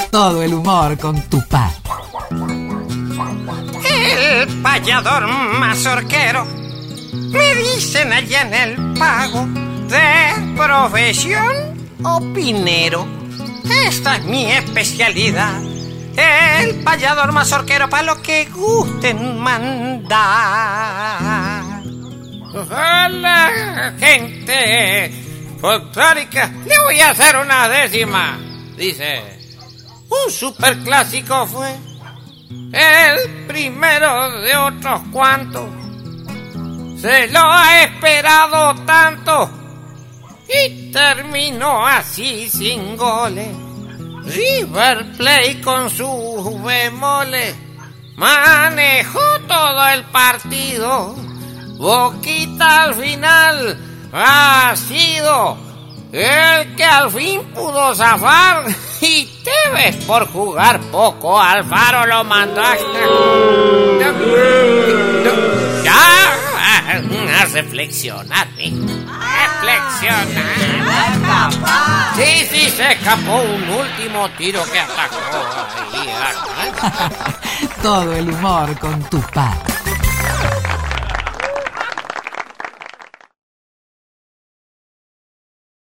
Todo el humor con Tupac. El payador mazorquero, me dicen allá en el pago, de profesión opinero. Esta es mi especialidad, el payador mazorquero, para lo que gusten mandar. Hola, gente folclórica, le voy a hacer una décima. Dice, un superclásico fue el primero de otros cuantos. Se lo ha esperado tanto y terminó así sin goles. River Plate con sus bemoles manejó todo el partido. Boquita al final ha sido el que al fin pudo zafar, y Tevez por jugar poco Alfaro lo mandó a reflexionar. Sí, se escapó un último tiro que atacó ahí. Todo el humor con Tupac.